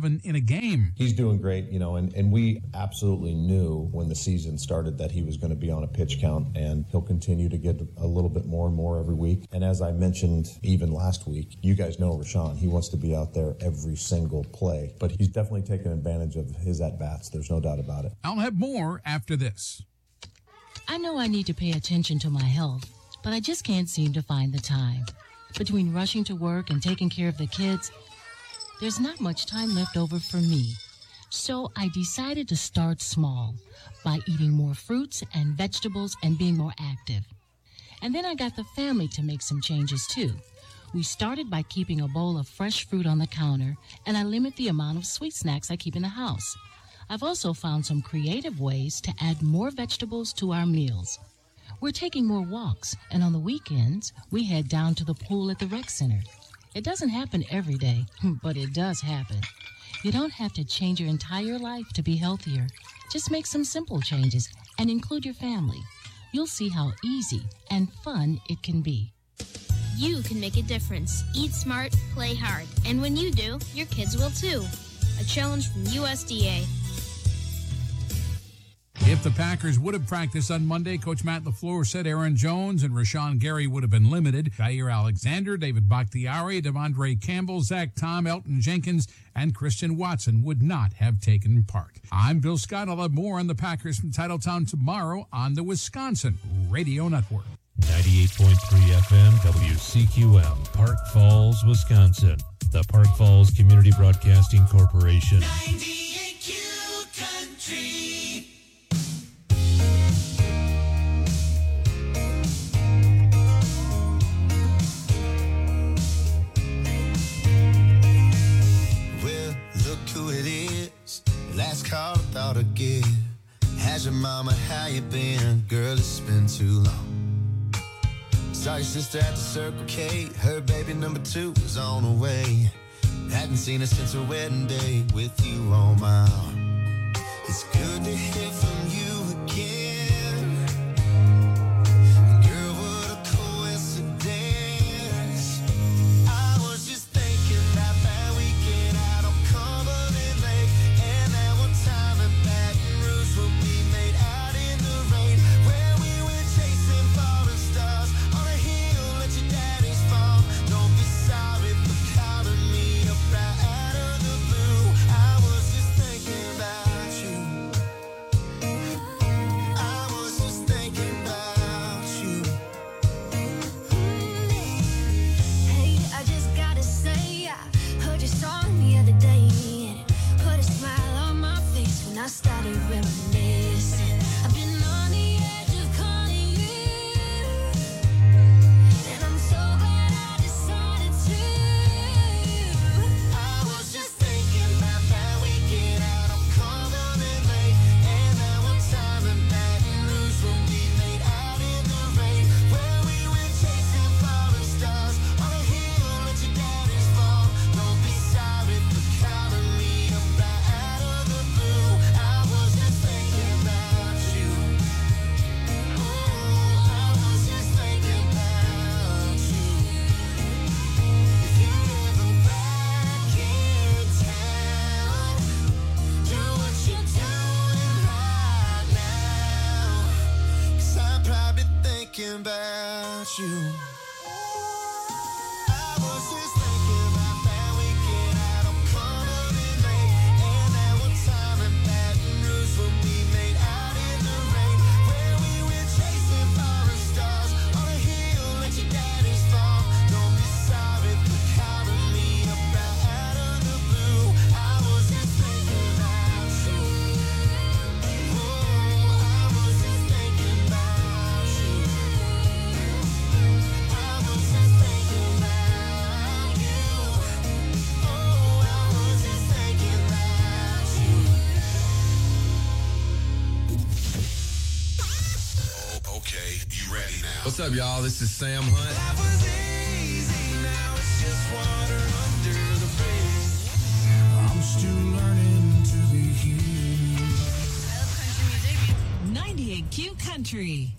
in a game. He's doing great, and we absolutely knew when the season started that he was going to be on a pitch count, and he'll continue to get a little bit more and more every week. And as I mentioned even last week, you guys know Rashawn. He wants to be out there every single play, but he's definitely taken advantage of his at-bats. There's no doubt about it. I'll have more after this. I know I need to pay attention to my health, but I just can't seem to find the time. Between rushing to work and taking care of the kids, there's not much time left over for me. So I decided to start small by eating more fruits and vegetables and being more active. And then I got the family to make some changes too. We started by keeping a bowl of fresh fruit on the counter, and I limit the amount of sweet snacks I keep in the house. I've also found some creative ways to add more vegetables to our meals. We're taking more walks, and on the weekends, we head down to the pool at the rec center. It doesn't happen every day, but it does happen. You don't have to change your entire life to be healthier. Just make some simple changes and include your family. You'll see how easy and fun it can be. You can make a difference. Eat smart, play hard. And when you do, your kids will too. A challenge from USDA. If the Packers would have practiced on Monday, Coach Matt LaFleur said Aaron Jones and Rashawn Gary would have been limited. Jair Alexander, David Bakhtiari, Devondre Campbell, Zach Tom, Elton Jenkins, and Christian Watson would not have taken part. I'm Bill Scott. I'll have more on the Packers from Titletown tomorrow on the Wisconsin Radio Network. 98.3 FM WCQM, Park Falls, Wisconsin. The Park Falls Community Broadcasting Corporation. 98Q Country. Who it is, last call without a give. How's your mama, how you been? Girl, it's been too long. Saw your sister at the Circle K. Her baby number 2 was on the way. Hadn't seen her since her wedding day with you on my arm. It's good to hear from you again. Girl, what a coincidence. I was just thinking that weekend out on Cumberland Lake, and that one time in Baton Rouge when we made out in the rain, where we were chasing falling stars on a hill at your daddy's farm. Don't be sorry for calling me up right out of the blue. I was just thinking about you. I was just thinking about you. Hey, I just gotta say, I heard your song the other day, and it put a smile on my face when I started reminiscing. I've been on the edge of calling you, and I'm so glad I decided to. I was just thinking about that weekend out on Cumberland Lake, and that one time in Baton Rouge when we made out in the rain, where we were chasing falling stars on a hill at your daddy's farm. Don't be sorry for calling me up right out of the blue. I was just thinking about you. Oh, I was just thinking about you. If you're ever back in town, do what you're doing right now, 'cause I'm probably thinking about you. I was just thinking about that weekend out on Cumberland Lake, and that one time in Baton Rouge when we made out in the rain, where we were chasing falling stars on a hill at your daddy's farm. Don't be sorry for calling me up right out of the blue. I was just thinking about you. Oh, I was just thinking about you. I was just thinking about you. Oh, I was just thinking about you. Oh, okay, you ready now? What's up, y'all? This is Sam Hunt. That was easy, now it's just water under the bridge. I'm still learning to be human. I love country music. 98Q Country.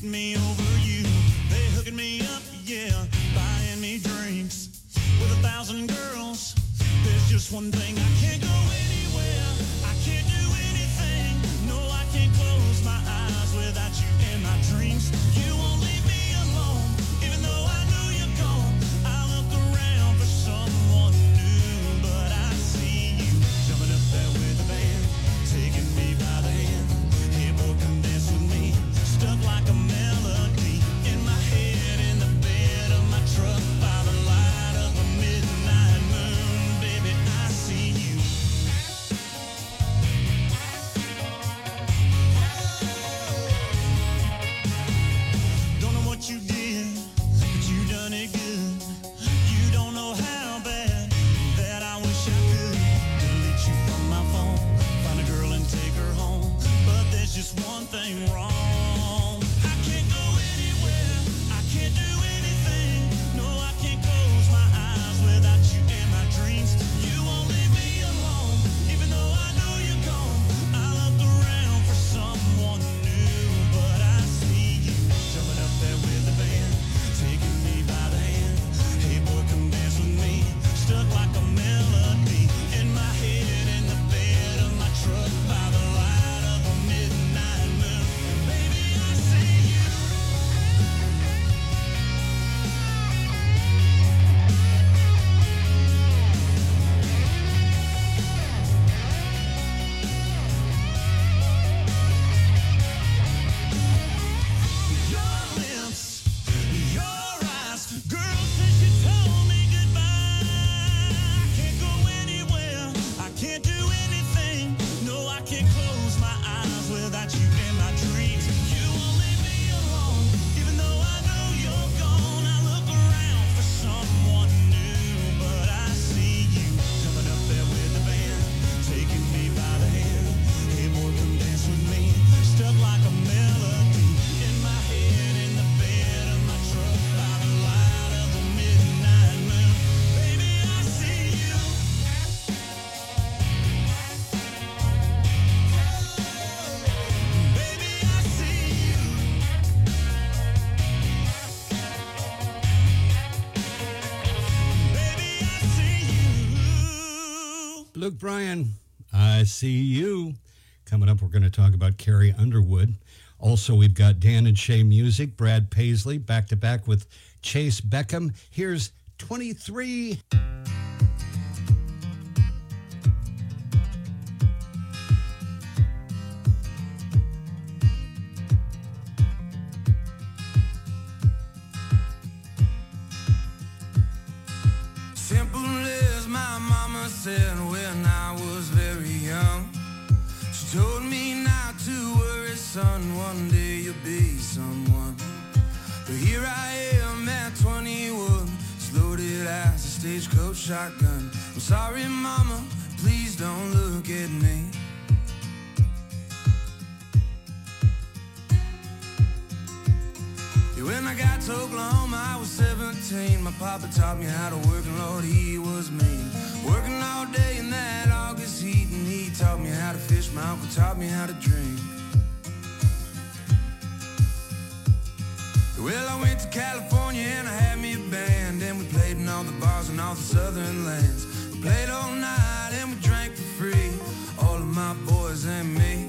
treating me over you. They hooking me up, yeah, buying me drinks. With 1,000 girls, there's just one thing. I can't go anywhere, I can't do anything. No, I can't close my eyes without you in my dreams. You won't leave me alone, even though I know you're gone. I look around for someone new, but I see you jumping up there with the band, taking me by the hand. Hey boy, come dance with me, stuck like a melody in my head, in the bed of my truck, by the light of a midnight moon. Baby, I see you. Don't know what you did, but you done it good. You don't know how bad that I wish I could delete you from my phone, find a girl and take her home. But there's just one thing wrong. I can't go anywhere, I can't do anything. No, I can't close my eyes without you in my dreams. You won't leave me alone, even though I know you're gone. I look around for someone new, but I see you jumping up there with the band, taking me by the hand. Hey boy, come dance with me, stuck like a melody in my head, in the bed of my truck, by the light of a midnight moon. Baby, I see you. Your lips, your eyes, girl said she told me goodbye. I can't go anywhere, I can't do anything. No, I can't close my eyes without you in my dreams. You won't leave me alone, even though I know you're gone. I look around for someone new, but I see you jumping up there with the band, taking me by the hand. Hey boy, come dance with me, stuck like a melody in my head, in the bed of my truck, by the light of a midnight moon. Baby, I see you. Baby, I see you. Baby, I see you. Luke Bryan, I see you. Coming up, we're going to talk about Carrie Underwood. Also, we've got Dan and Shay Music, Brad Paisley, back-to-back with Chase Beckham. Here's 23. Simple as my mama said when I was very young. She told me not to worry, son, one day you'll be someone. But here I am at 21, as loaded as a stagecoach shotgun. I'm sorry, mama, please don't look at me. Yeah, when I got to Oklahoma, I was 17. My papa taught me how to work, and Lord, he was mean. Working all day in that August heat, and he taught me how to fish. My uncle taught me how to drink. Well, I went to California and I had me a band, and we played in all the bars in all the southern lands. We played all night and we drank for free, all of my boys and me.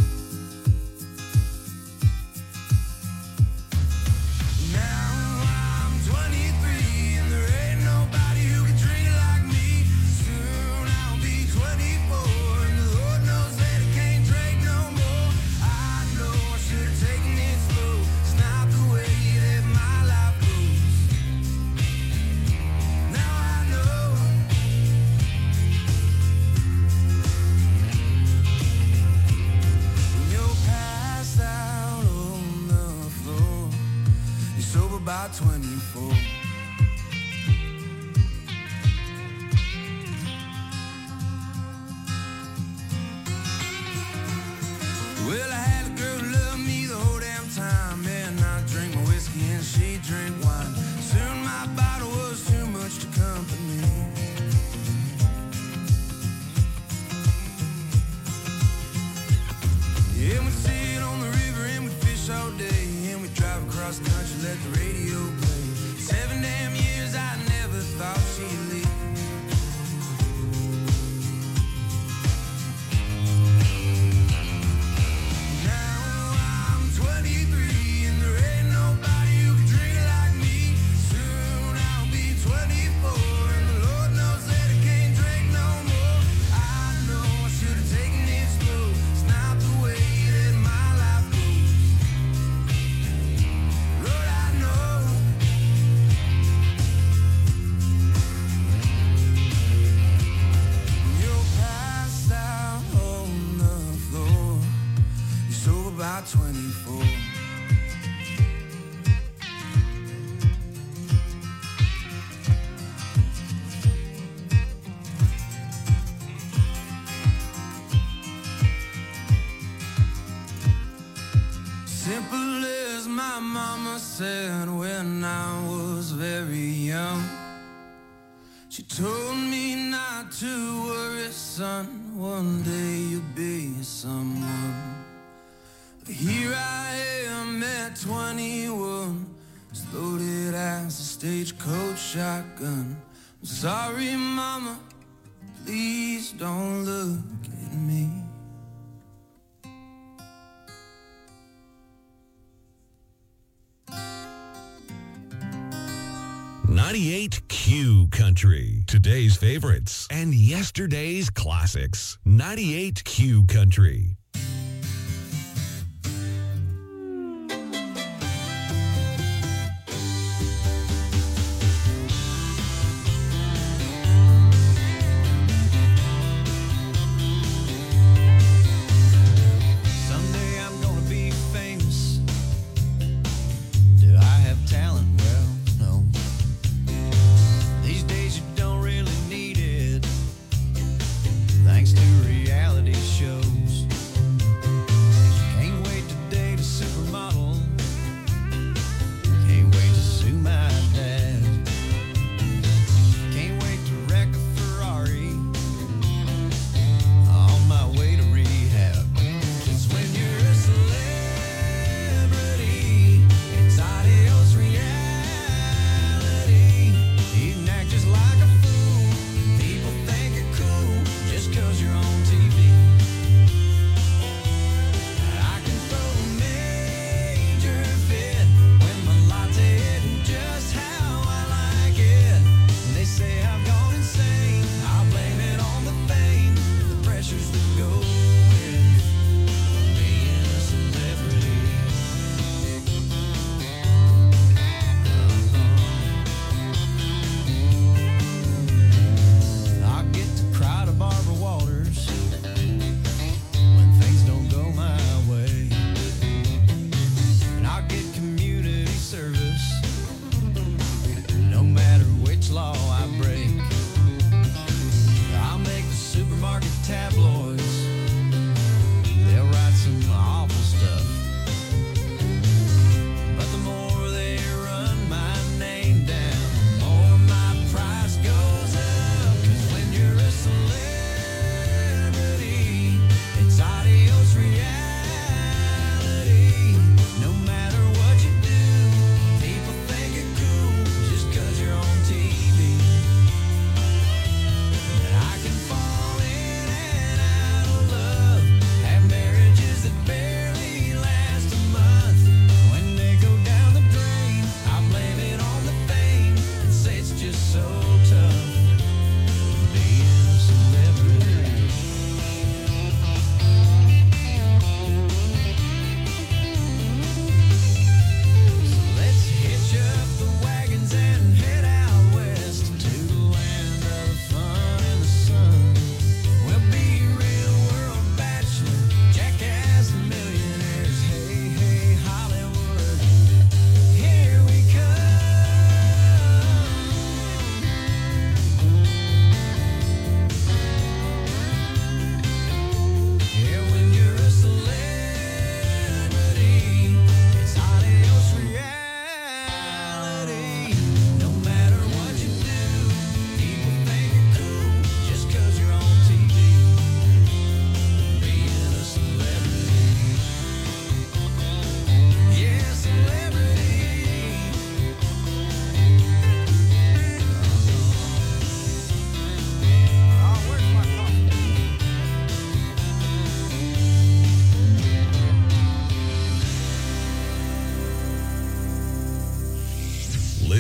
Now I'm 23 and there ain't nobody who can drink like me. Soon I'll be 24 and the Lord knows that I can't drink no more. I know I should have taken it slow. It's not the way that my life goes. Now I know. When you're passed out on the floor, you're sober by 24. Well, I had a girl who loved me the whole damn time, and I drink my whiskey and she drink wine. Soon my bottle was too much to company. Yeah, we'd sit on the river and we'd fish all day, and we'd drive cross country, let the radio play. 7 damn years, I never thought she'd leave. About 24. Simple as my mama said when I was very young. She told me not to worry, son, one day you'll be someone. Here I am at 21, as loaded as a stagecoach shotgun. I'm sorry, mama, please don't look at me. .98 Country, today's favorites and yesterday's classics. 98 Country. Thanks to reality shows.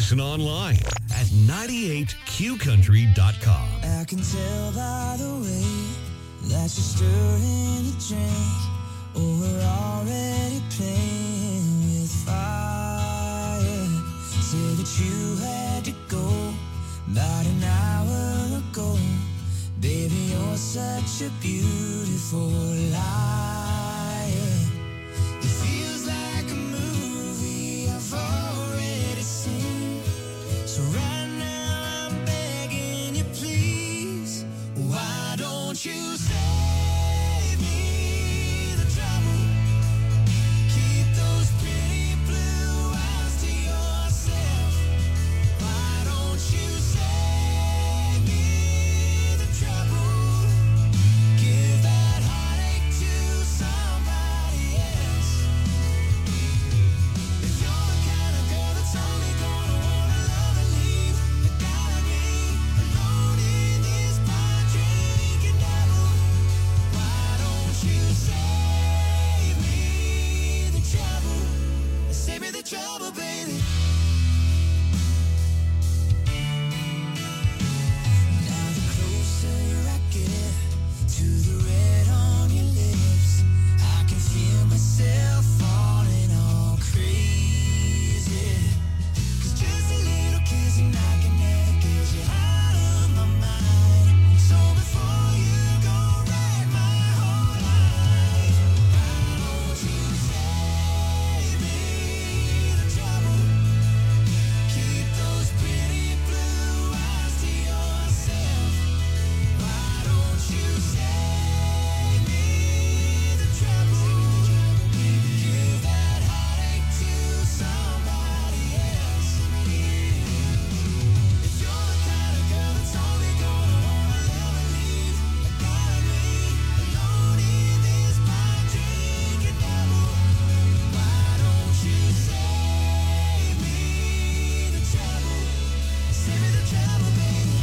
Listen online at 98QCountry.com. I can tell by the way that you're stirring the drink. Oh, we're already playing with fire. Say that you had to go about an hour ago. Baby, you're such a beautiful liar. It feels like a movie I've already seen. So right now I'm begging you, please. Why don't you save me the trouble? Keep those pretty blue eyes to yourself. Why don't you save me the trouble? Give that heartache to somebody else. If you're the kind of girl that's only gonna wanna love and leave, you gotta be alone in this pine drinking devil. Why don't you save me the trouble? Save me the trouble, baby. Now the closer I get to the red on your lips, I can feel myself falling all crazy. 'Cause just a little kiss and I can never get you out of my mind. So before you go wreck my whole life, why don't you save me the trouble? Keep those pretty blue eyes to yourself. Why don't you save me the trouble? Give that heartache to somebody else. If you're the kind of girl that's only gonna wanna love and leave, you gotta be alone in this pine drinking devil. Why don't you save me the trouble? Save me the trouble, baby.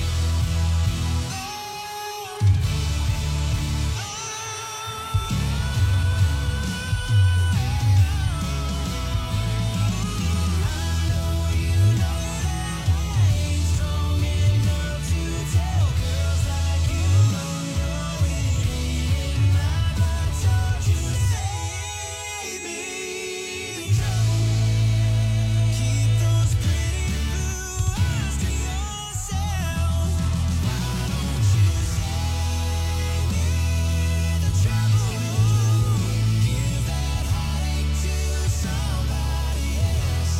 Strong enough to tell girls like you I'm going in my mind. Don't you save me the trouble? Keep those pretty blue eyes to yourself. Why don't you save me the trouble? Give that heartache to somebody else.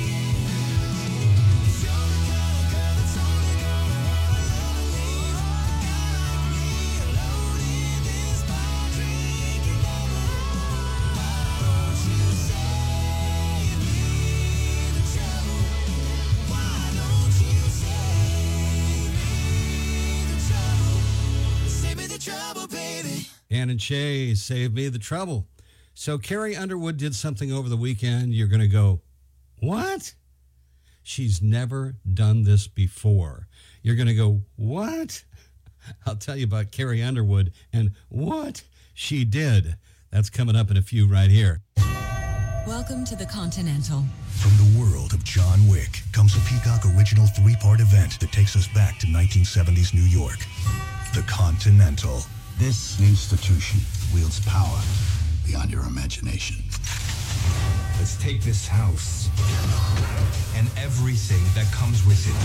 If you're the kind of girl that's only gonna wanna love and leave, gotta be alone in this pine drinking devil. Why don't you save me the trouble? Why don't you save me the trouble? Save me the trouble, baby. Ann and Shay, save me the trouble. So Carrie Underwood did something over the weekend. You're going to go, what? She's never done this before. You're going to go, what? I'll tell you about Carrie Underwood and what she did. That's coming up in a few right here. Welcome to the Continental. From the world of John Wick comes a Peacock original 3-part event that takes us back to 1970s New York. The Continental. This institution wields power beyond your imagination. Let's take this house and everything that comes with it.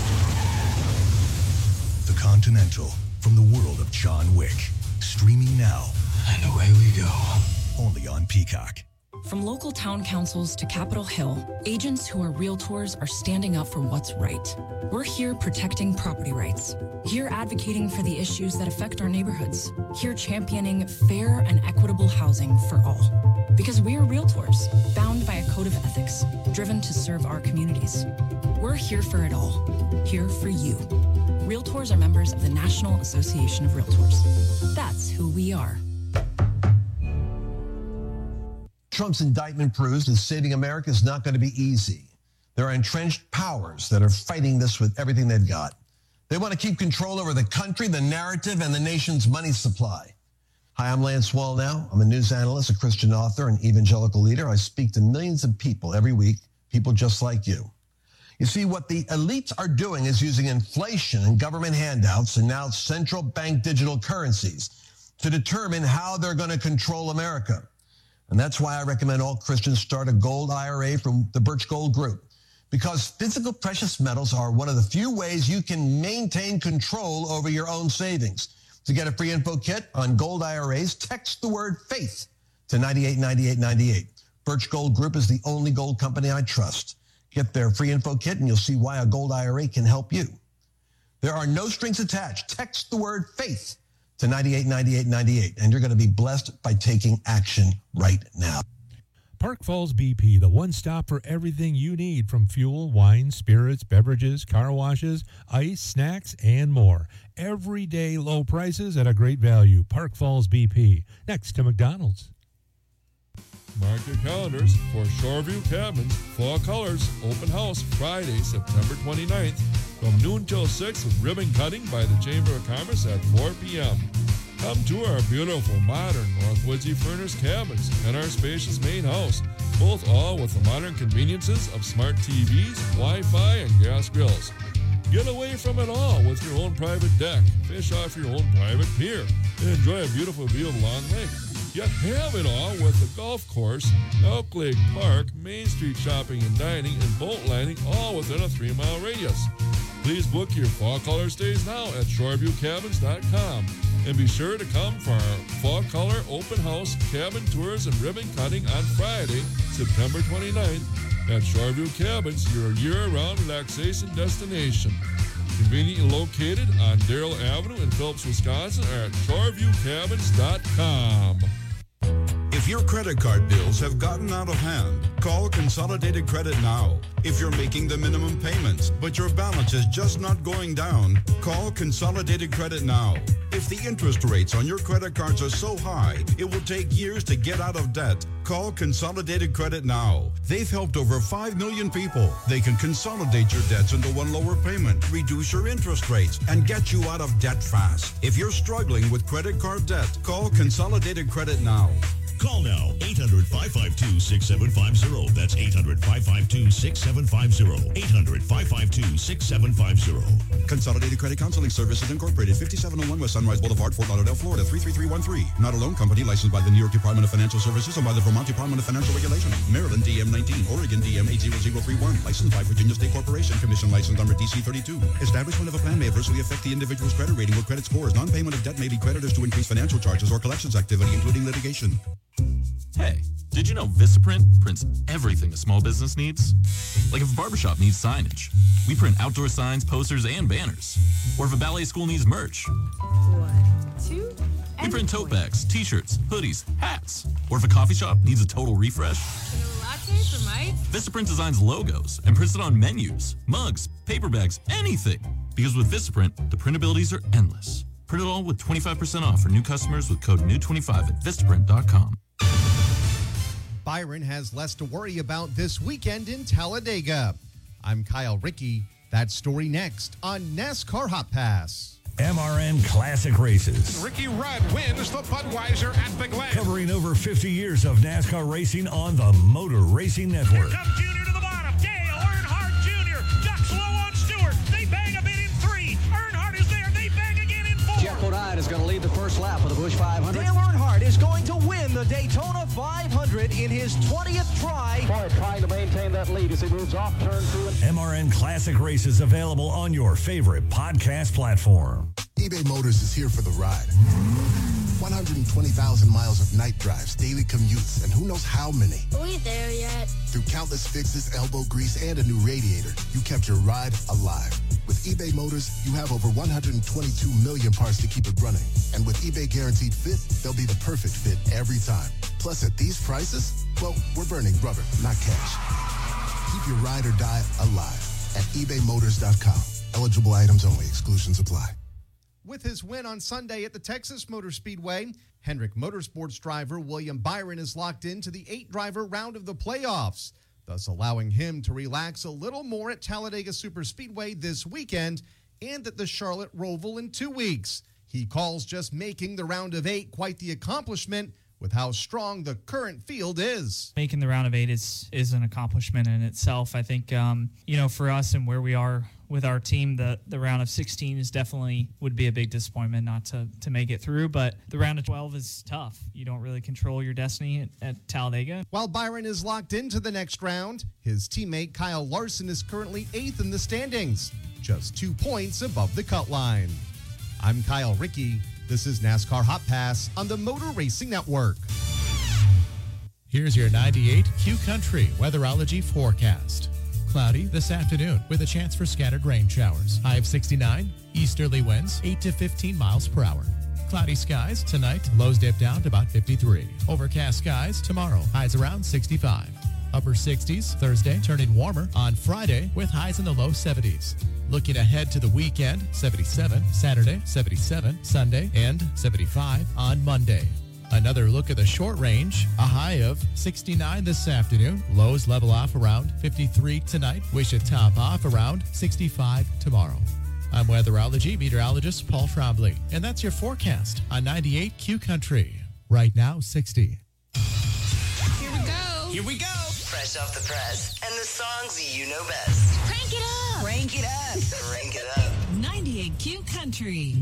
The Continental from the world of John Wick. Streaming now. And away we go. Only on Peacock. From local town councils to Capitol Hill, agents who are realtors are standing up for what's right. We're here protecting property rights. Here advocating for the issues that affect our neighborhoods. Here championing fair and equitable housing for all. Because we are realtors, bound by a code of ethics, driven to serve our communities. We're here for it all. Here for you. Realtors are members of the National Association of Realtors. That's who we are. Trump's indictment proves that saving America is not going to be easy. There are entrenched powers that are fighting this with everything they've got. They want to keep control over the country, the narrative, and the nation's money supply. Hi, I'm Lance Wallnau. I'm a news analyst, a Christian author, and evangelical leader. I speak to millions of people every week, people just like you. You see, what the elites are doing is using inflation and government handouts and now central bank digital currencies to determine how they're going to control America. And that's why I recommend all Christians start a gold IRA from the Birch Gold Group, because physical precious metals are one of the few ways you can maintain control over your own savings. To get a free info kit on gold IRAs, text the word faith to 989898. Birch Gold Group is the only gold company I trust. Get their free info kit and you'll see why a gold IRA can help you. There are no strings attached. Text the word faith to 989898 and you're going to be blessed by taking action right now. Park Falls BP, the one stop for everything you need, from fuel, wine, spirits, beverages, car washes, ice, snacks, and more. Everyday low prices at a great value. Park Falls BP, next to McDonald's. Mark your calendars for Shoreview Cabins Fall Colors Open House Friday, September 29th from noon till 6 with ribbon cutting by the Chamber of Commerce at 4 p.m. Come to our beautiful modern North Woodsy furnished cabins and our spacious main house, both all with the modern conveniences of smart TVs, Wi-Fi, and gas grills. Get away from it all with your own private deck, fish off your own private pier, and enjoy a beautiful view of Long Lake. Yet have it all with the golf course, Elk Lake Park, Main Street shopping and dining, and boat landing, all within a 3-mile radius. Please book your fall color stays now at shoreviewcabins.com. And be sure to come for our Fall Color Open House Cabin Tours and Ribbon Cutting on Friday, September 29th at Shoreview Cabins, your year-round relaxation destination. Conveniently located on Darrell Avenue in Phillips, Wisconsin, or at shoreviewcabins.com. If your credit card bills have gotten out of hand, call Consolidated Credit now. If you're making the minimum payments, but your balance is just not going down, call Consolidated Credit now. If the interest rates on your credit cards are so high, it will take years to get out of debt, call Consolidated Credit now. They've helped over 5 million people. They can consolidate your debts into one lower payment, reduce your interest rates, and get you out of debt fast. If you're struggling with credit card debt, call Consolidated Credit now. Call now, 800-552-6750. That's 800-552-6750. 800-552-6750. Consolidated Credit Counseling Services Incorporated, 5701 West Sunrise Boulevard, Fort Lauderdale, Florida, 33313. Not a loan company licensed by the New York Department of Financial Services and by the Vermont Department of Financial Regulation. Maryland DM 19, Oregon DM 80031. Licensed by Virginia State Corporation. Commission license number DC 32. Establishment of a plan may adversely affect the individual's credit rating or credit scores. Non-payment of debt may lead creditors to increase financial charges or collections activity, including litigation. Hey, did you know Vistaprint prints everything a small business needs? Like if a barbershop needs signage, we print outdoor signs, posters, and banners. Or if a ballet school needs merch, 1, 2, we print tote bags, t-shirts, hoodies, hats. Or if a coffee shop needs a total refresh, latte for Mike? Vistaprint designs logos and prints it on menus, mugs, paper bags, anything. Because with Vistaprint, the printabilities are endless. Print it all with 25% off for new customers with code NEW25 at Vistaprint.com. Byron has less to worry about this weekend in Talladega. I'm Kyle Rickey. That story next on NASCAR Hot Pass. MRN Classic Races. Ricky Rudd wins the Budweiser at Big Glen. Covering over 50 years of NASCAR racing on the Motor Racing Network. Here comes Junior to the bottom. Dale Earnhardt Jr. ducks low on Stewart. They bang a bit in 3. Earnhardt is there. They bang again in 4. Jeff Bodine is going to lead the first lap of the Busch 500. Dale Earnhardt is going to win the Daytona 500 in his 20th try. Boy, trying to maintain that lead as he moves off turn 2. MRN Classic Races available on your favorite podcast platform. eBay Motors is here for the ride. 120,000 miles of night drives, daily commutes, and who knows how many. Are we there yet? Through countless fixes, elbow grease, and a new radiator, you kept your ride alive. With eBay Motors, you have over 122 million parts to keep it running. And with eBay Guaranteed Fit, they'll be the perfect fit every time. Plus, at these prices, well, we're burning rubber, not cash. Keep your ride or die alive at ebaymotors.com. Eligible items only. Exclusions apply. With his win on Sunday at the Texas Motor Speedway, Hendrick Motorsports driver William Byron is locked into the 8-driver round of the playoffs, thus allowing him to relax a little more at Talladega Superspeedway this weekend and at the Charlotte Roval in 2 weeks. He calls just making the round of 8 quite the accomplishment, with how strong the current field is. Making the round of 8 is an accomplishment in itself. I think, for us and where we are with our team, the round of 16 is definitely would be a big disappointment not to make it through. But the round of 12 is tough. You don't really control your destiny at Talladega. While Byron is locked into the next round, his teammate Kyle Larson is currently 8th in the standings, just 2 points above the cut line. I'm Kyle Rickey. This is NASCAR Hot Pass on the Motor Racing Network. Here's your 98 Q Country weatherology forecast. Cloudy this afternoon with a chance for scattered rain showers. High of 69, easterly winds 8 to 15 miles per hour. Cloudy skies tonight, lows dip down to about 53. Overcast skies tomorrow, highs around 65. Upper 60s Thursday, turning warmer on Friday with highs in the low 70s. Looking ahead to the weekend, 77 Saturday, 77 Sunday, and 75 on Monday. Another look at the short range, a high of 69 this afternoon. Lows level off around 53 tonight. We should top off around 65 tomorrow. I'm weatherology meteorologist Paul Trombley, and that's your forecast on 98 Q Country. Right now, 60. Here we go. Here we go. Fresh off the press and the songs you know best. Crank it up. Crank it up. Crank it up. 98 Q Country.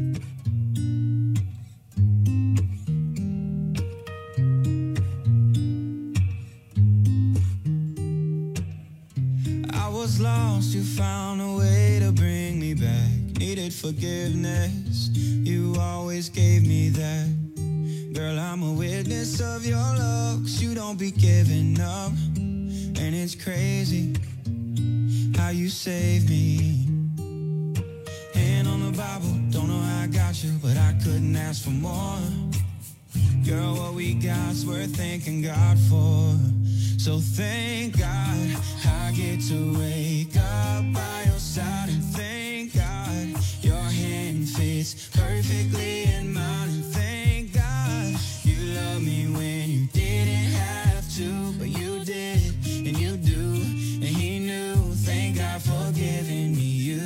I was lost, you found a way to bring me back. Needed forgiveness, you always gave me that. Girl, I'm a witness of your love, 'cause you don't be giving up. And it's crazy how you saved me. Hand on the Bible, don't know how I got you, but I couldn't ask for more. Girl, what we got's worth thanking God for. So thank God I get to wake up by your side, and thank God your hand fits perfectly in mine, and thank God you love me when you didn't have to, but you did, and you do, and he knew. Thank God for giving me you.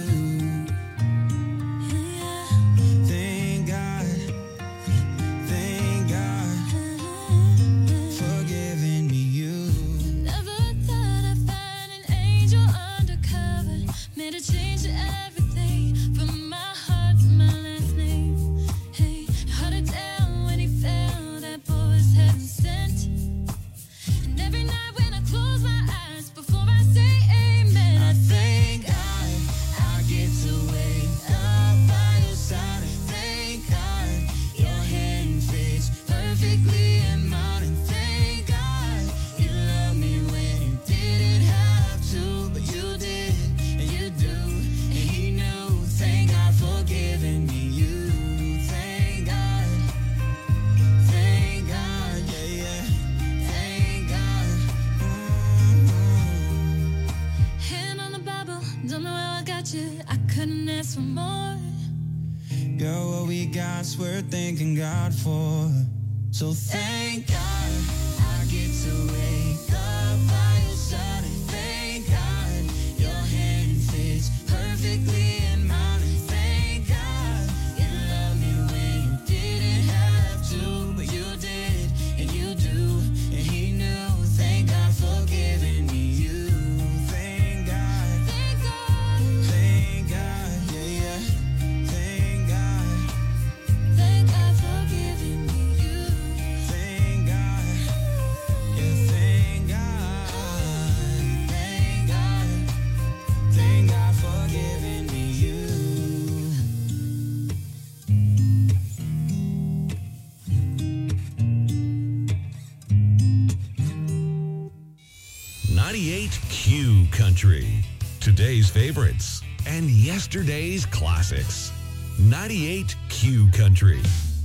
Thank God, thank God for giving me you. Never thought I'd find an angel undercover. Made a change to everything from my heart to my last name. Hey, hard it down when he fell. That boy was heaven sent. And every night when I close my eyes before I say amen, I thank God I get to wake up by your side. And thank God your hand fits perfectly in mine. And thank God you love me when you didn't have to, but you did, and you do, and he knew. Thank God for giving me you. Thank God, yeah, yeah. Thank God. Hand on the Bible, don't know how I got you. I couldn't ask for more. Girl, what we got's worth thanking God for. So thank God I get to wake up by your side, and thank God your hand fits perfectly in mine, and thank God you love me when you didn't have to, but you did, and you do, and he knew. Thank God for giving me you. Thank God, thank God, yeah, yeah. Thank God, Thank God for giving me you. thank God, yeah, thank God, thank God, thank God for giving me you. 98 Q Country. Today's favorites and yesterday's classics. 98 Q Country.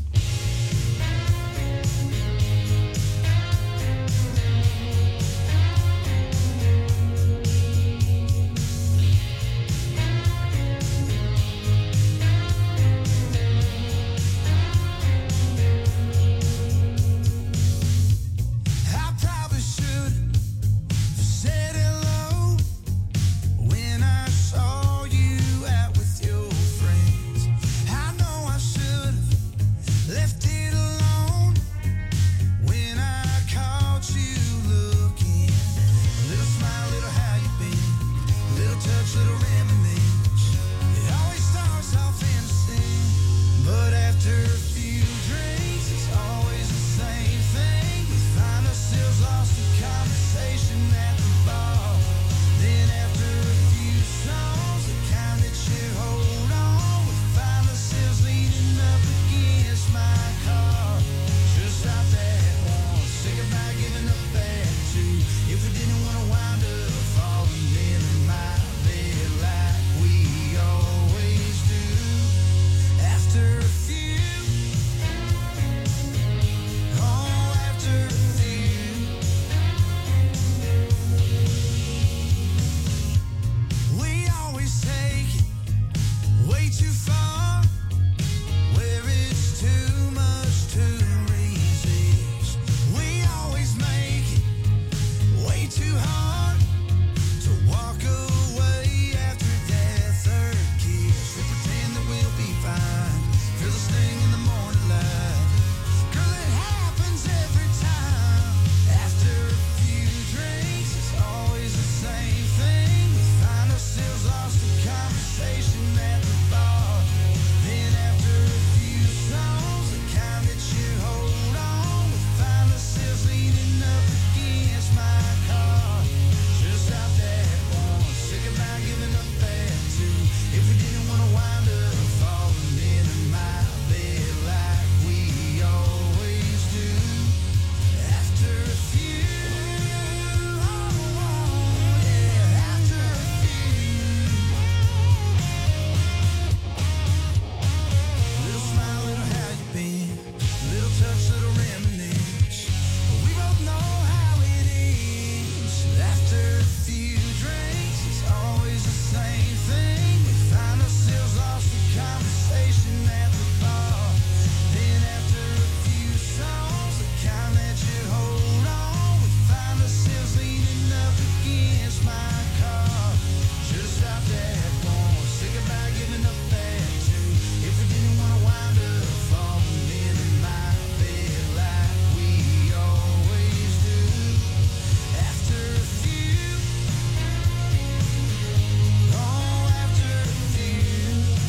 I probably should have said hello when I saw you out with your friends. I know I should have if we didn't want to wind up falling in my bed like we always do. After a few, oh, after a few, we always take it way too far, where it's too much to resist. We always make it way too hard to walk away after that third kiss. We pretend that we'll be fine, feel the sting in the morning light. Girl, it happens every time. After a few drinks, it's always the same thing. We find ourselves lost in conversation at the bar. Then after a few songs, the kind that you hold on, we find ourselves leaning up against my car. Should've stopped at one, sick about giving up at two. If we didn't want to wind up falling into my bed like we always do. After a few, oh, yeah, after a little smile, little how you been, little touch, little reminisce. We both know how it is. After a few drinks, it's always the same thing. We find ourselves lost in conversation at the bar. Then after a few songs, the kind that you hold on, we find ourselves leaning up against my car. Should've stopped at one, sick about giving up at two. If we didn't want to wind up falling into my bed like we always do. After a few, oh, after a few.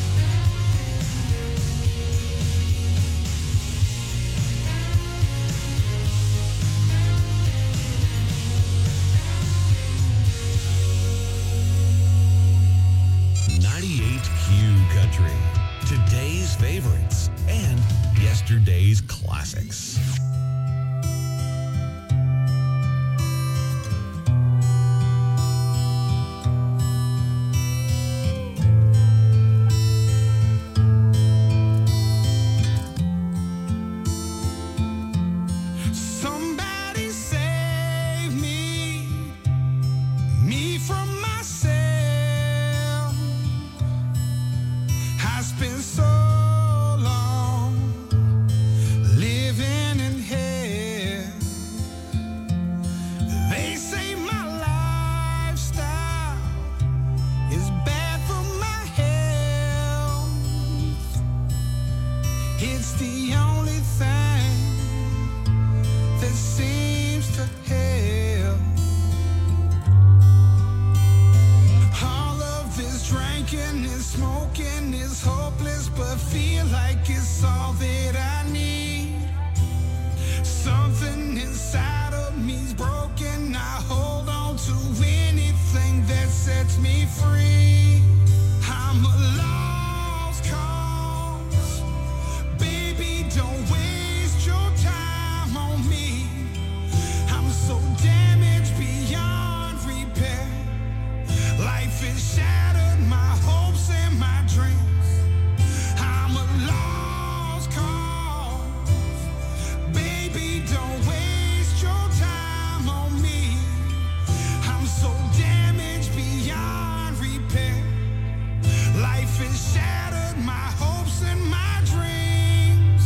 Q Country. Today's favorites and yesterday's classics. Somebody save me from myself. I spent so long living in hell. They say my lifestyle is bad for my health. It's the only thing that seems to help. All of this drinking and smoking is hopeless, but feel like it's all that I need. Something inside of me's broken. I hold on to anything that sets me free. I'm a lost cause. Baby, don't waste your time on me. I'm so damaged beyond repair. Life has shattered my hopes and my dreams. I'm a lost cause. Baby, don't waste your time on me. I'm so damaged beyond repair. Life has shattered my hopes and my dreams.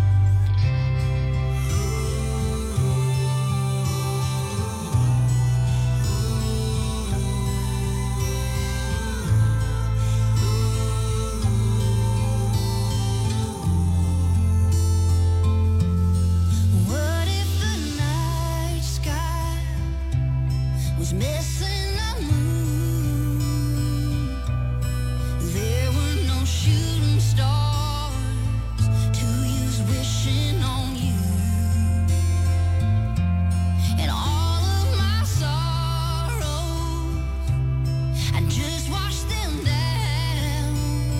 What if the night sky was missing a moon? There were no shooting stars to use wishing on you. And all of my sorrows, I just washed them down.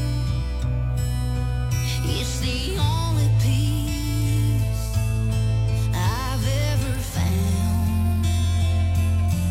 It's the only peace I've ever found.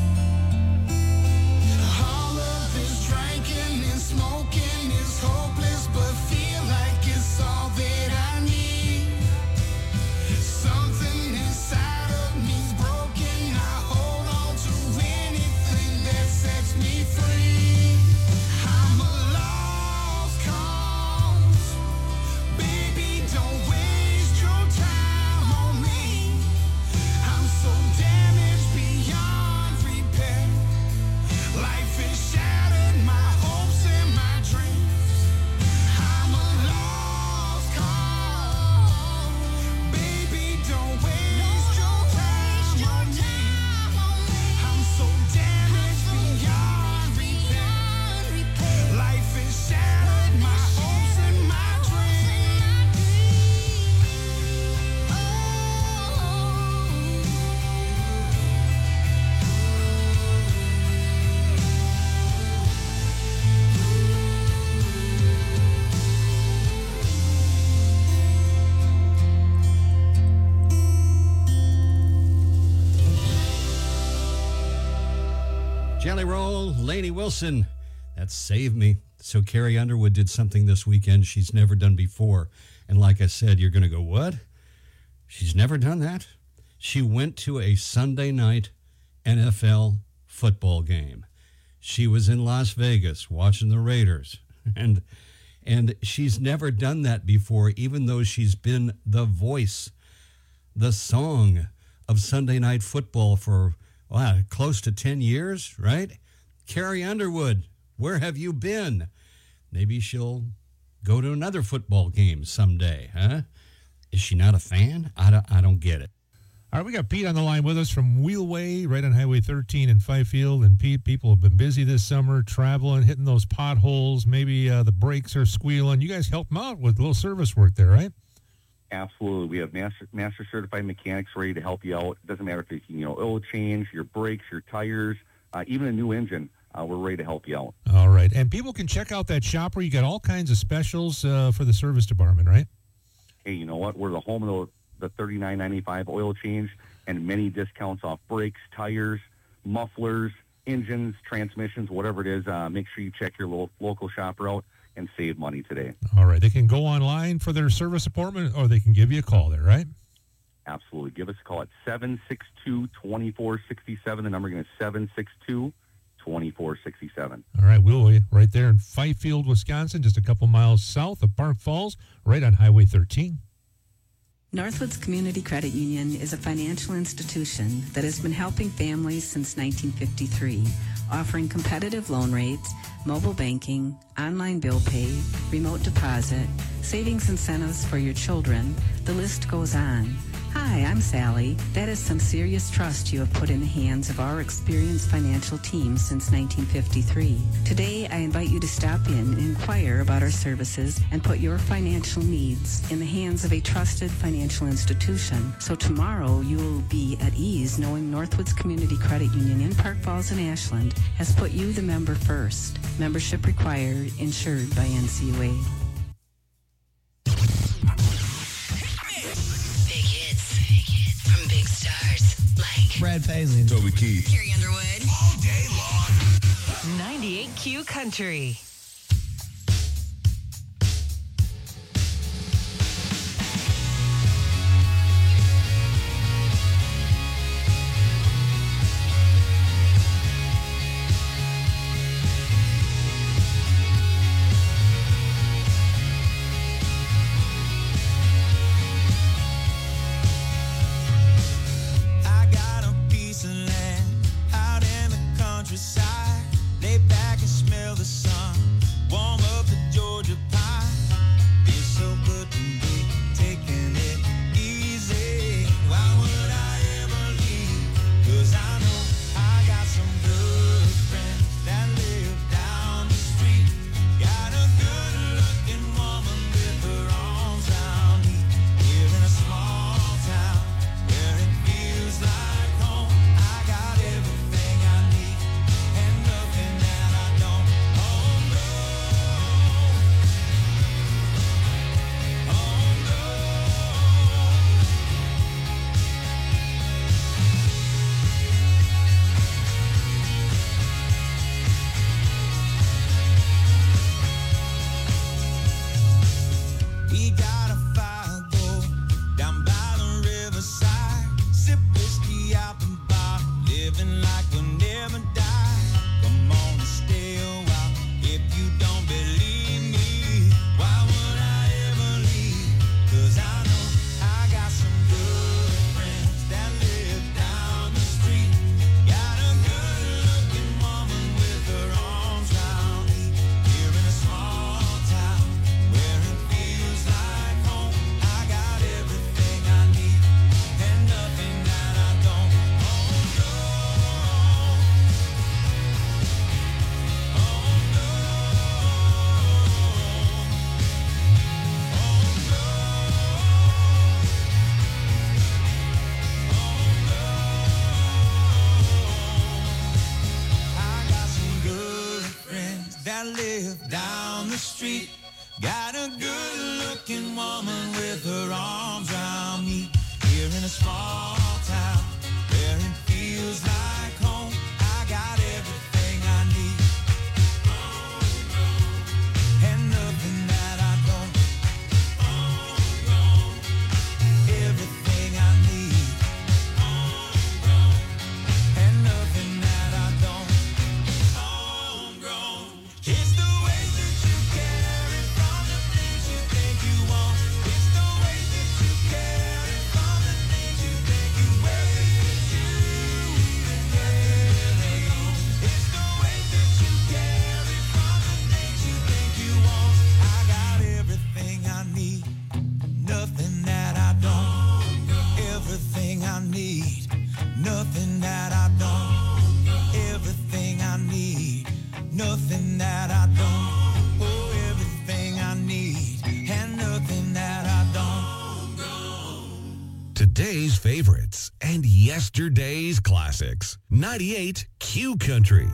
Jelly Roll, Lainey Wilson. That saved me. So Carrie Underwood did something this weekend she's never done before. And like I said, you're going to go, what? She's never done that? She went to a Sunday night NFL football game. She was in Las Vegas watching the Raiders. And she's never done that before, even though she's been the voice, the song of Sunday Night Football for close to 10 years, right? Carrie Underwood, where have you been? Maybe she'll go to another football game someday, huh? Is she not a fan? I don't get it. All right, we got Pete on the line with us from Wheelway, right on Highway 13 in Fifield. And Pete, people have been busy this summer, traveling, hitting those potholes. Maybe the brakes are squealing. You guys help them out with a little service work there, right? Absolutely. We have master certified mechanics ready to help you out. It doesn't matter if it's, oil change, your brakes, your tires, even a new engine. We're ready to help you out. All right. And people can check out that shop where you got all kinds of specials for the service department, right? Hey, you know what? We're the home of the $39.95 oil change and many discounts off brakes, tires, mufflers, engines, transmissions, whatever it is. Make sure you check your local shopper out and save money today. All right. They can go online for their service appointment, or they can give you a call there, right? Absolutely. Give us a call at 762-2467. The number again is 762-2467. All right. We'll right there in Fifield, Wisconsin, just a couple miles south of Park Falls, right on Highway 13. Northwoods Community Credit Union is a financial institution that has been helping families since 1953, offering competitive loan rates, mobile banking, online bill pay, remote deposit, savings incentives for your children. The list goes on. Hi, I'm Sally. That is some serious trust you have put in the hands of our experienced financial team since 1953. Today, I invite you to stop in and inquire about our services and put your financial needs in the hands of a trusted financial institution. So tomorrow, you will be at ease knowing Northwoods Community Credit Union in Park Falls and Ashland has put you, the member, first. Membership required, insured by NCUA. Brad Paisley, Toby Keith, Carrie Underwood, all day long. 98Q Country. Lay back and smell the sun. Warm up the Georgia pie. Feels so good to be taking it easy. Why would I ever leave? 'Cause I know I got some good friends that live down the street. Got a good looking woman with her arms around me. Here in a small town where it feels like home. I got everything I need and nothing that I don't. Oh no, oh no. We got a fire go down by the riverside. Sip whiskey out the bar, living like we'll never die. Come on and stay a while if you don't believe me. Why would I ever leave? 'Cause I know I got some good friends that live down the street. Got a good looking woman with her arms around me. Here in a small town where it feels like home. I got everything I need and nothing that I don't. Oh no, oh no, I got some good friends that live down the street. Got a good looking woman with her arms around me. Here in a small town where it feels like home. I got everything favorites and yesterday's classics. 98 Q Country.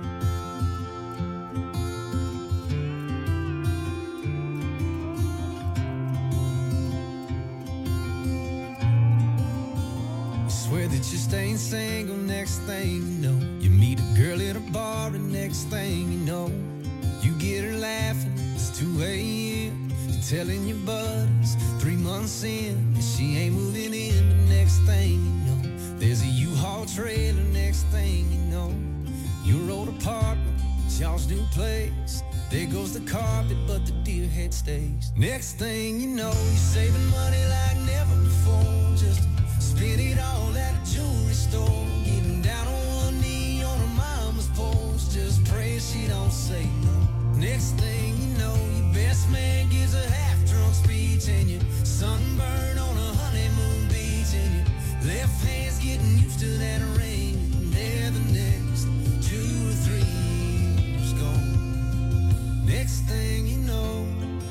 Swear that you're staying single, next thing you know, you meet a girl at a bar, and next thing you know, you get her laughing. It's 2 a.m. You're telling your buddies 3 months in and she ain't moving in. But next thing you know, there's a U-Haul trailer. Next thing you know, your old apartment, it's y'all's new place. There goes the carpet, but the deer head stays. Next thing you know, you're saving money like never before, just spend it all at a jewelry store. Getting down on one knee on her mama's porch, just praying she don't say no. Next thing you know, your best man gives a half-drunk speech, and you're sunburned on a honeymoon beach, and your left hand's getting used to that ring. And there the next 2 or 3 years gone. Next thing you know,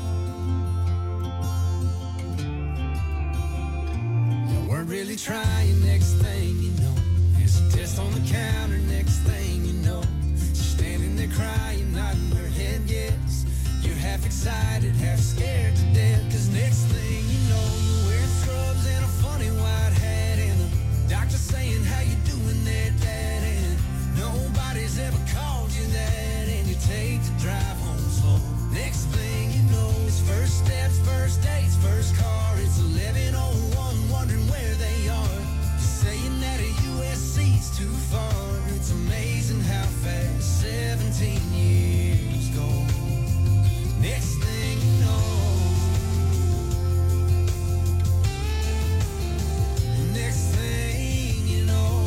weren't really trying. Next thing you know, there's a test on the counter. Next thing you know, she's standing there crying, nodding her head yes. You're half excited, half scared to death, cause next thing you know, you're wearing scrubs and a funny white hat, and the doctor saying, how you doing there, Dad? And nobody's ever called you that, and you take the drive home slow. Next thing you know, it's first steps, first dates, first car. It's 11:01, wondering where they are. You're saying that a USC's too far. It's amazing how fast 17 years go. Next thing you know, next thing you know,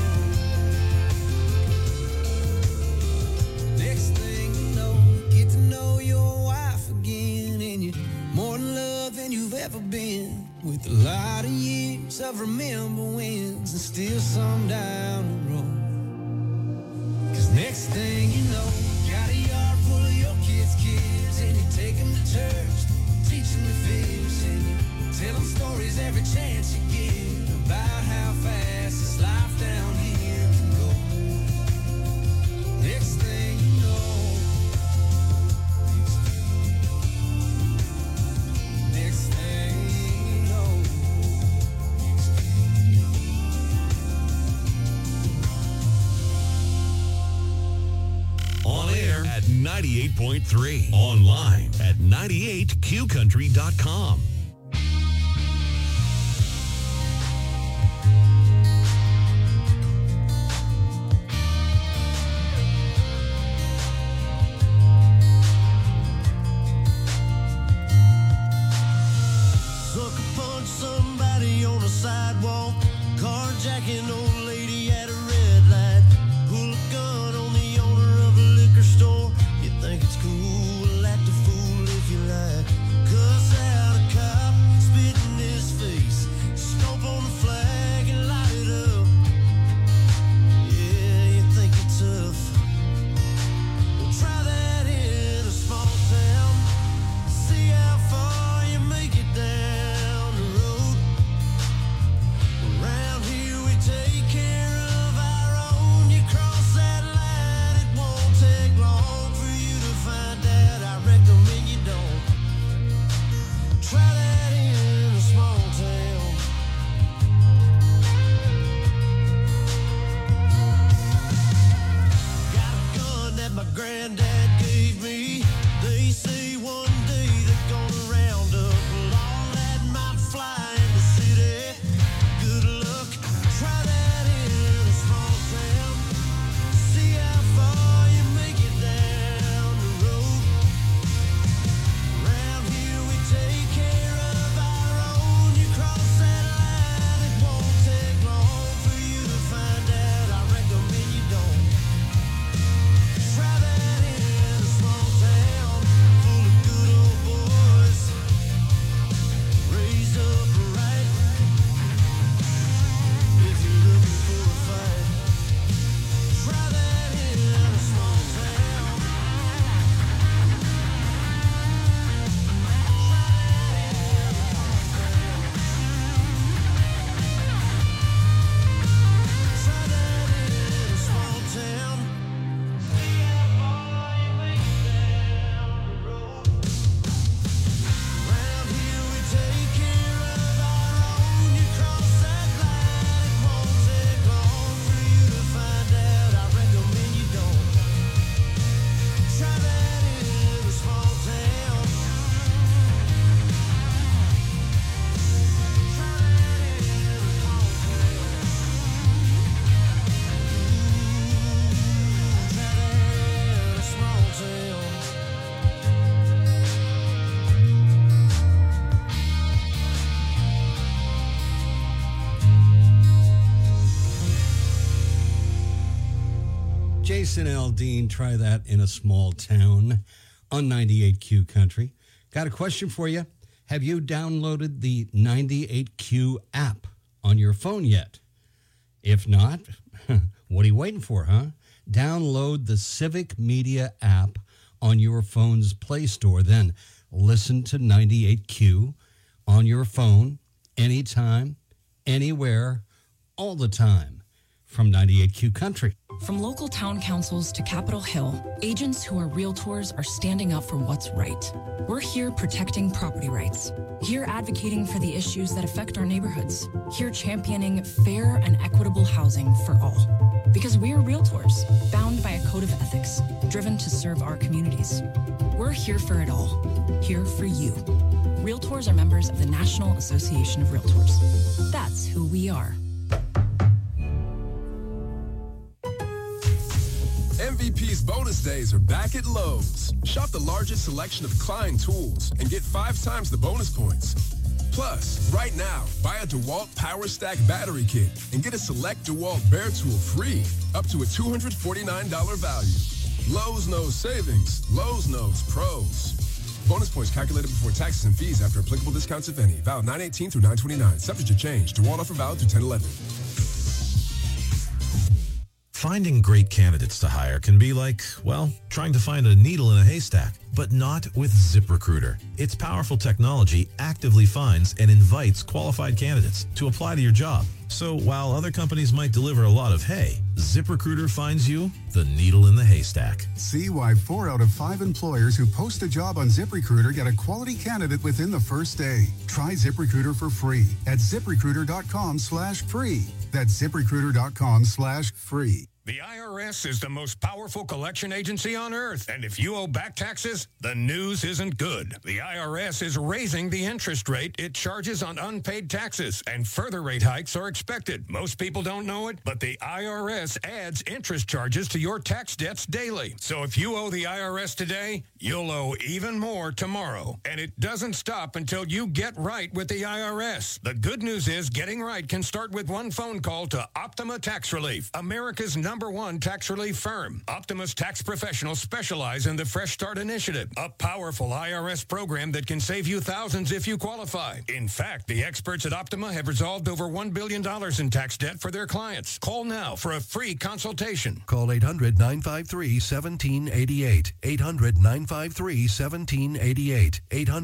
next thing you know, you get to know your wife again, and you're more in love than you've ever been, with a lot of years of remember wins and still some down the road. Cause next thing you know, you got a yard full of your kids' and you take them to church, teach them to fish, and you tell them stories every chance you get about how fast this life down here can go. Next thing you know, next thing you know, On air at 98.3. Online at 98qcountry.com. sucker punch somebody on the sidewalk, carjacking old lady at a red light, pull a gun on the owner of a liquor store. You think it's cool, act a fool if you like, cuss out a cop. Jason Aldean, Try That in a Small Town on 98Q Country. Got a question for you. Have you downloaded the 98Q app on your phone yet? If not, what are you waiting for, huh? Download the Civic Media app on your phone's Play Store. Then listen to 98Q on your phone anytime, anywhere, all the time from 98Q Country. From local town councils to Capitol Hill, agents who are realtors are standing up for what's right. We're here protecting property rights, here advocating for the issues that affect our neighborhoods, here championing fair and equitable housing for all. Because we are realtors, bound by a code of ethics, driven to serve our communities. We're here for it all, here for you. Realtors are members of the National Association of Realtors. That's who we are. MVP's bonus days are back at Lowe's. Shop the largest selection of Klein tools and get 5 times the bonus points. Plus, right now, buy a DeWalt Power Stack battery kit and get a select DeWalt Bear tool free, up to a $249 value. Lowe's knows savings. Lowe's knows pros. Bonus points calculated before taxes and fees after applicable discounts, if any. Valid 9/18 through 9/29. Subject to change. DeWalt offer valid through 10/11. Finding great candidates to hire can be like, well, trying to find a needle in a haystack, but not with ZipRecruiter. Its powerful technology actively finds and invites qualified candidates to apply to your job. So while other companies might deliver a lot of hay, ZipRecruiter finds you the needle in the haystack. See why 4 out of 5 employers who post a job on ZipRecruiter get a quality candidate within the first day. Try ZipRecruiter for free at ZipRecruiter.com/free. That's ZipRecruiter.com/free. The IRS is the most powerful collection agency on earth, and if you owe back taxes, the news isn't good. The IRS is raising the interest rate it charges on unpaid taxes, and further rate hikes are expected. Most people don't know it, but the IRS adds interest charges to your tax debts daily. So if you owe the IRS today, you'll owe even more tomorrow. And it doesn't stop until you get right with the IRS. The good news is getting right can start with one phone call to Optima Tax Relief, America's #1 tax relief firm. Optima's tax professionals specialize in the Fresh Start Initiative, a powerful IRS program that can save you thousands if you qualify. In fact, the experts at Optima have resolved over $1 billion in tax debt for their clients. Call now for a free consultation. Call 800-953-1788. 800-953-1788.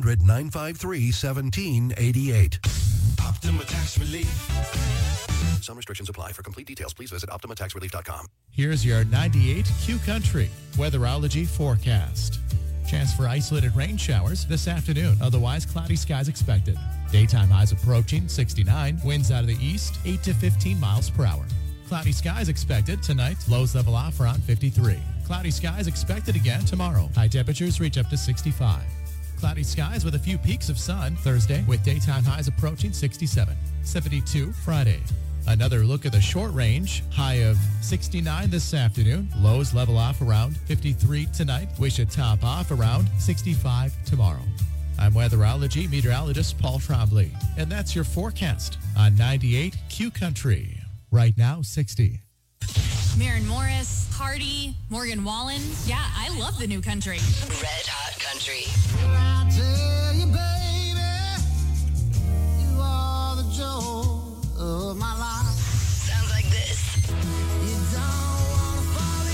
800-953-1788. Optima Tax Relief. Some restrictions apply. For complete details, please visit OptimaTaxRelief.com. Here's your 98Q Country weatherology forecast. Chance for isolated rain showers this afternoon. Otherwise, cloudy skies expected. Daytime highs approaching 69. Winds out of the east, 8 to 15 miles per hour. Cloudy skies expected tonight. Lows level off around 53. Cloudy skies expected again tomorrow. High temperatures reach up to 65. Cloudy skies with a few peaks of sun Thursday, with daytime highs approaching 67. 72 Friday. Another look at the short range. High of 69 this afternoon. Lows level off around 53 tonight. We should top off around 65 tomorrow. I'm weatherology meteorologist Paul Trombley, and that's your forecast on 98Q Country. Right now, 60. Maren Morris, Hardy, Morgan Wallen. Yeah, I love the new country. Red Hot Country. I tell you, baby, you are the joy of my life. Sounds like this. You don't want to fall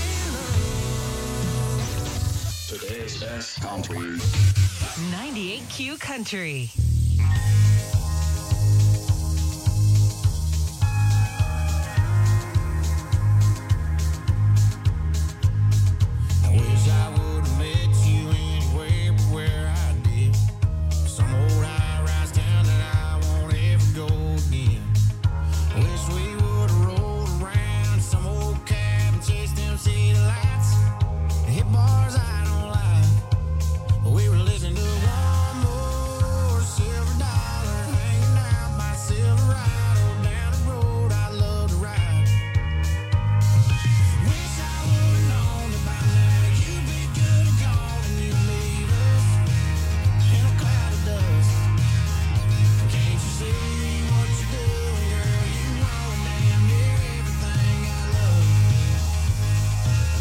in love. Today's best country. 98Q Country. I wish I would have met you anywhere but where I did. Some old high-rise town that I won't ever go again. Wish we would have rolled around some old cab and chased them city lights. Hit bars I don't like, but we were listening to one more silver dollar hanging out by Silverado down the road I love to ride. Wish I would have known that by now you'd be good and gone and you'd leave us in a cloud of dust. Can't you see what you're doing, girl? You know damn near everything I love.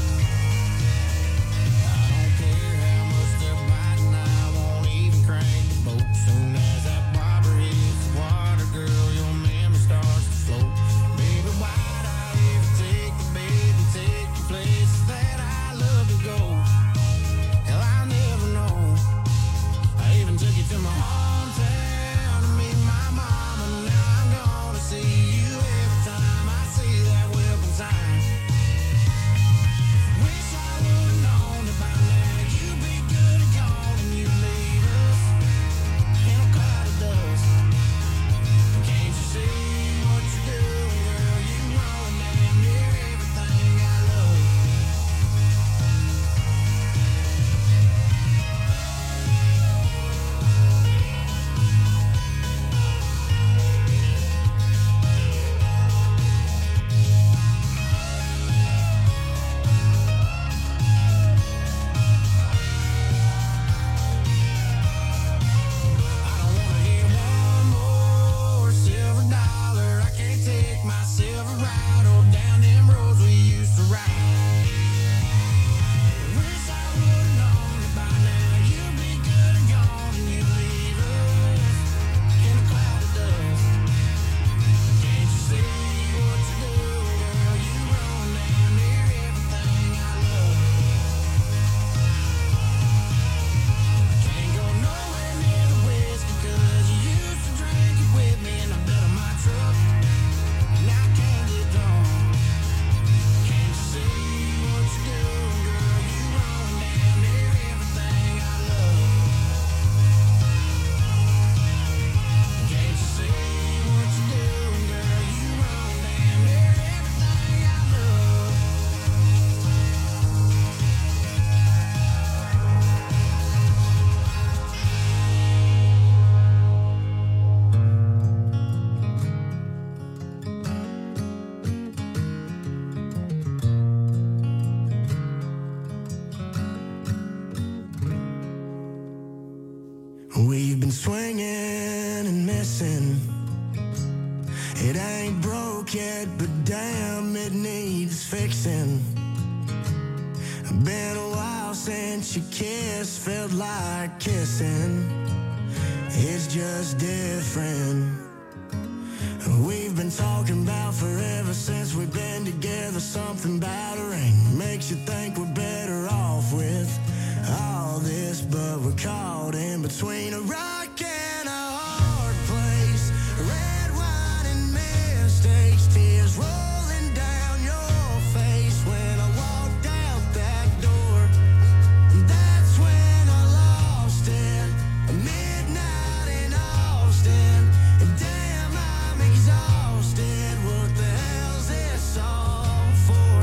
Been a while since you kissed, felt like kissing. It's just different. We've been talking about forever since we've been together. Something about a ring makes you think we're better off with all this, but we're caught in between a rock and a hard place. Red wine and mistakes, tears rolling down your face when I walked out that door. That's when I lost it. Midnight in Austin. Damn, I'm exhausted. What the hell's this all for?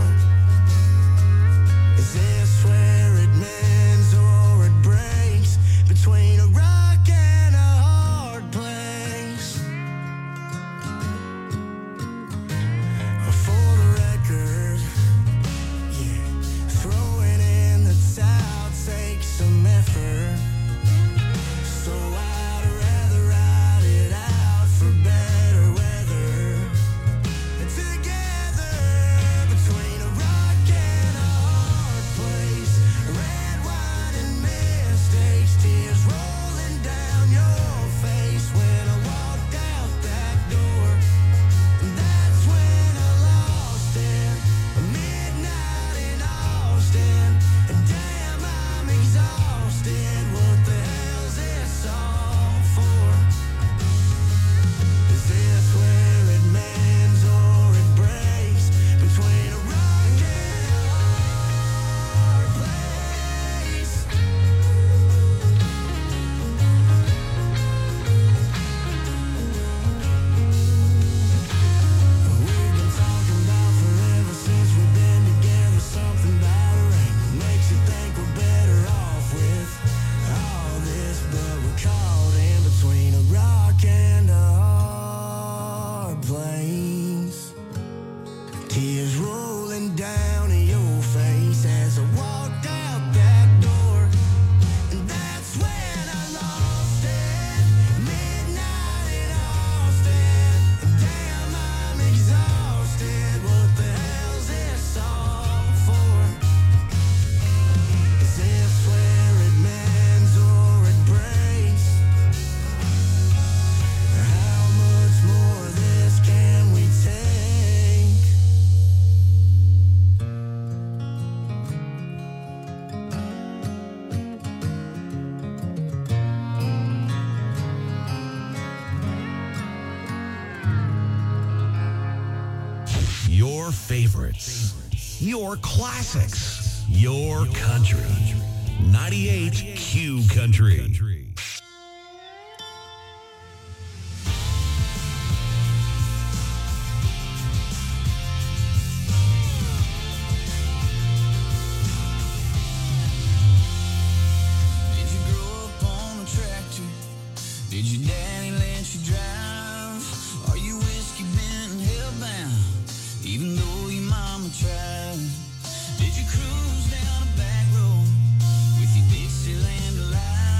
Is this where it mends or it breaks? Between a rock and a hard place. For the record, yeah, throwing in the towel takes some effort. So I'd rather ride it out for better weather. Together, between a rock and a hard place. Red wine and mistakes, tears rolling down your face when I walked out that door. That's when I lost it. Midnight in Austin. Damn, I'm exhausted. What the hell's this all for? Is this where it mends or it breaks? Between a rock and a hard place. We've been talking about forever since we've been together. Something about a ring makes you think we're better off with all this, but we're caught in between a rock and a hard place. Tears rolling down your face as I walked out that door. And that's when I lost it. Midnight in Austin. Damn, I'm exhausted. What the hell's this all for? Is this where it mends or it breaks? How much more of this can we take? Your favorites. Your classics. Your country. 98 Q Country.